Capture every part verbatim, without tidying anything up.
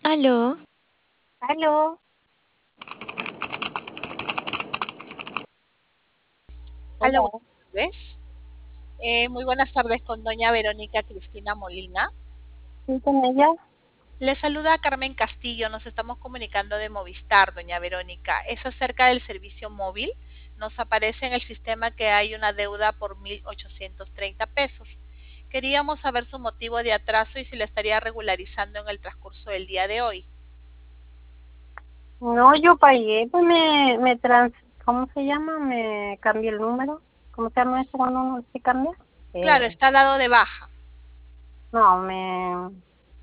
Aló, Aló, Hola, hola, buenas tardes. Eh, muy buenas tardes con doña Verónica Cristina Molina. ¿sí con ella? Le saluda Carmen Castillo, nos estamos comunicando de Movistar, doña Verónica. Es acerca del servicio móvil. Nos aparece en el sistema que hay una deuda por mil ochocientos treinta pesos. Queríamos saber su motivo de atraso y si la estaría regularizando en el transcurso del día de hoy. No, yo pagué, pues me, me trans, ¿cómo se llama? Me cambié el número. ¿Cómo se llama eso cuando uno se cambia? Claro, Eh, está dado de baja. no, me,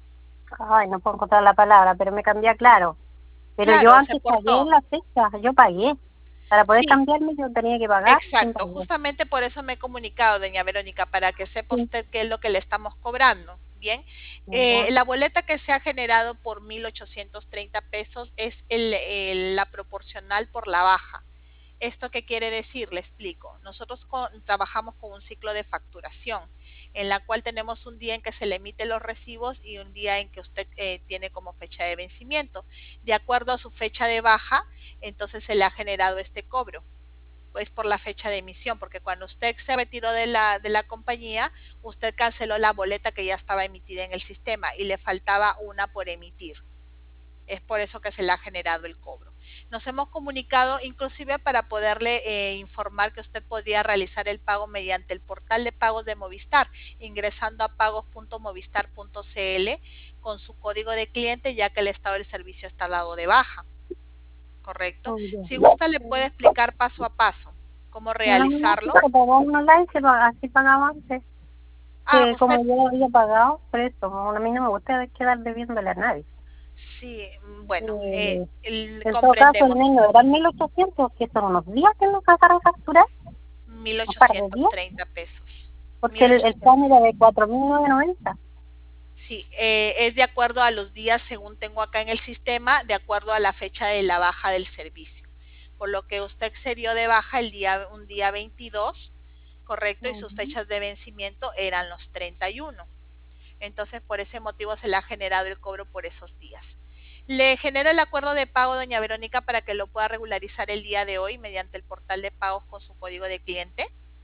ay, no puedo encontrar la palabra, pero me cambié a Claro. Pero yo Claro, se antes pagué portó. la fecha, yo pagué. Para poder Sí, cambiarme yo tenía que pagar sin exacto, pagar. justamente por eso me he comunicado, doña Verónica, para que sepa Sí, usted qué es lo que le estamos cobrando. Bien, eh, ya. la boleta que se ha generado por mil ochocientos treinta pesos es el, el, la proporcional por la baja. ¿Esto qué quiere decir? Le explico. Nosotros con, trabajamos con un ciclo de facturación, en la cual tenemos un día en que se le emiten los recibos y un día en que usted eh, tiene como fecha de vencimiento. De acuerdo a su fecha de baja, entonces se le ha generado este cobro pues por la fecha de emisión, porque cuando usted se retiró de la, de la compañía, usted canceló la boleta que ya estaba emitida en el sistema y le faltaba una por emitir. Es por eso que se le ha generado el cobro. Nos hemos comunicado inclusive para poderle eh, informar que usted podría realizar el pago mediante el portal de pagos de Movistar, ingresando a pagos punto movistar punto cl con su código de cliente, ya que el estado del servicio está dado de baja. ¿Correcto? Oh, ya. Si gusta le puede explicar paso a paso cómo No, no, sí, realizarlo. se pagó un online, se paga- así pagaba antes. Ah, Que como usted, yo había pagado, por eso, como a mí no me gusta quedar debiéndole a nadie. sí, bueno, eh, Eh, el, en todo caso, el comprendemos menos eran mil ochocientos, que son unos días que nos alcanzaron a facturar, mil un par de ochocientos días, treinta pesos. porque mil el, el plan ochocientos era de cuatro mil novecientos noventa. Sí, eh, es de acuerdo a los días, según tengo acá en el sistema, de acuerdo a la fecha de la baja del servicio. Por lo que usted se dio de baja el día, un día veintidós, correcto, y sus Ujú. fechas de vencimiento eran los treinta y uno. Entonces, por ese motivo se le ha generado el cobro por esos días. Le genero el acuerdo de pago, doña Verónica, para que lo pueda regularizar el día de hoy mediante el portal de pagos con su código de cliente.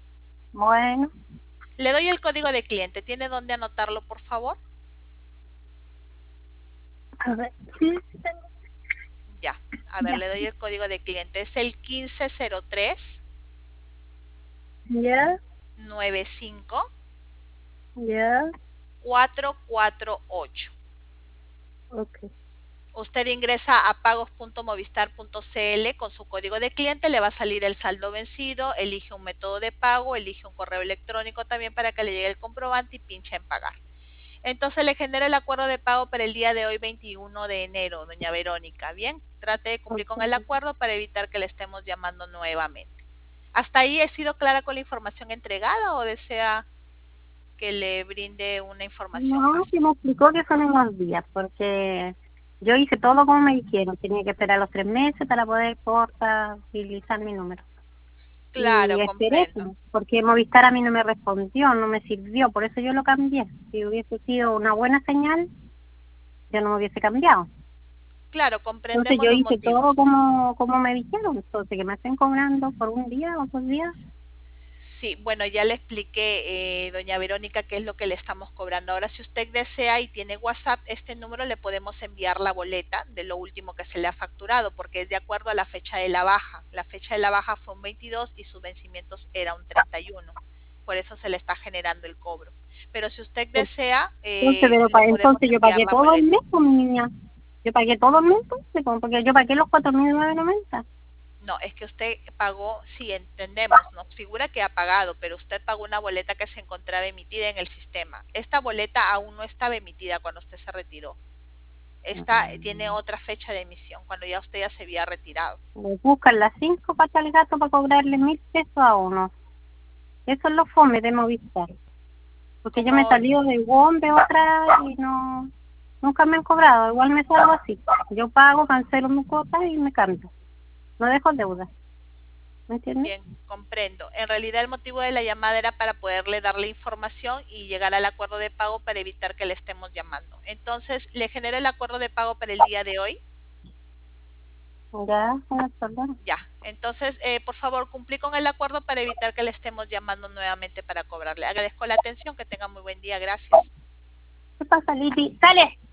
Bueno, Le doy el código de cliente. ¿Tiene dónde anotarlo, por favor? a ver, sí, sí tengo. Ya. A ver, Ya, le doy el código de cliente. Es el quince cero tres ya, nueve cinco ya, cuatro cuatro ocho. ok. Usted ingresa a pagos punto movistar punto cl con su código de cliente, le va a salir el saldo vencido, elige un método de pago, elige un correo electrónico también para que le llegue el comprobante y pincha en pagar. Entonces le genera el acuerdo de pago para el día de hoy, veintiuno de enero, doña Verónica. Bien, trate de cumplir con el Ok. acuerdo para evitar que le estemos llamando nuevamente. ¿Hasta ahí he sido clara con la información entregada o desea que le brinde una información No, más? sí me explicó que son unos días, porque yo hice todo como me dijeron. Tenía que esperar los tres meses para poder portabilizar mi número. Y Claro, esperé, comprendo. pues, porque Movistar a mí no me respondió, no me sirvió, por eso yo lo cambié. Si hubiese sido una buena señal, yo no me hubiese cambiado. Claro, Entonces comprendemos yo los hice motivos. todo como, como me dijeron, entonces que me estén cobrando por un día o dos días. Sí, bueno, ya le expliqué, eh, doña Verónica, qué es lo que le estamos cobrando. Ahora, si usted desea y tiene WhatsApp, este número le podemos enviar la boleta de lo último que se le ha facturado, porque es de acuerdo a la fecha de la baja. La fecha de la baja fue un veintidós y sus vencimientos era un treinta y uno. Por eso se le está generando el cobro. Pero si usted desea, Entonces, eh, pero le pa- podemos entonces yo enviar pagué la todo el boleta. mes con mi niña. Yo pagué todo el mes, entonces, como porque yo pagué los cuatro mil novecientos noventa. No, es que usted pagó, sí, entendemos, nos figura que ha pagado, pero usted pagó una boleta que se encontraba emitida en el sistema. Esta boleta aún no estaba emitida cuando usted se retiró. Esta tiene otra fecha de emisión, cuando ya usted ya se había retirado. Me buscan las cinco patas al gato para cobrarle mil pesos a uno. Eso es lo fome de Movistar. Porque yo me he Como, salido de WOM, de otra, y no, nunca me han cobrado. Igual me salgo así. Yo pago, cancelo mi cuota y me cambio. No dejo deuda. ¿me entiendes? Bien, comprendo. En realidad el motivo de la llamada era para poderle darle información y llegar al acuerdo de pago para evitar que le estemos llamando. Entonces, ¿le genero el acuerdo de pago para el día de hoy? Ya, no hay problema. Ya. Entonces, eh, por favor, cumplí con el acuerdo para evitar que le estemos llamando nuevamente para cobrarle. Agradezco la atención, que tenga muy buen día. Gracias. ¿Qué pasa, Lili? ¡Sale!